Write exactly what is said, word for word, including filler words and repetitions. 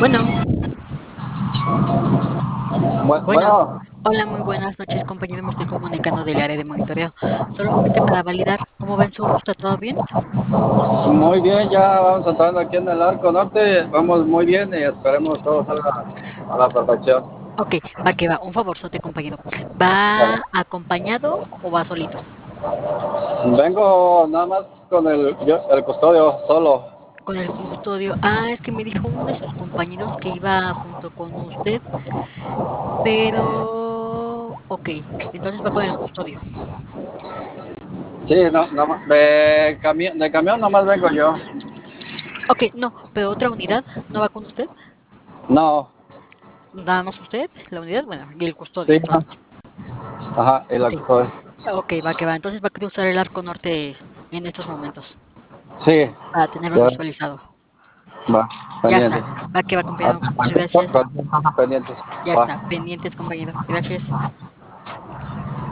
Bueno, Bu- bueno, Bueno, hola, muy buenas noches, compañero. Me estoy comunicando del área de monitoreo. Solamente para validar cómo va en su ruta, ¿todo bien? muy bien, ya vamos entrando aquí en el arco norte, vamos muy bien y esperemos todo salga a la perfección. Ok, va que va. Un favorzote, compañero. ¿Va acompañado o va solito? Vengo nada más con el, yo- el custodio solo. Con el custodio. Ah, es que me dijo uno de sus compañeros que iba junto con usted, pero... Ok, entonces va con el custodio. Sí, no, no, ma- de, cami- de camión nomás vengo yo. Ok, no, pero otra unidad no va con usted. No, Nada más usted, la unidad, bueno, y el custodio, sí, no. entonces. Ajá, y la Ok, custodia. ok, va que va. Entonces va a cruzar el arco norte en estos momentos Sí, para tenerlo ya visualizado. va, Ya pendiente. está, va que va, compañero. Hasta Muchas cualquier, co- gracias. cualquier cosa pendientes. Ya Va. está, pendientes, compañero. Gracias.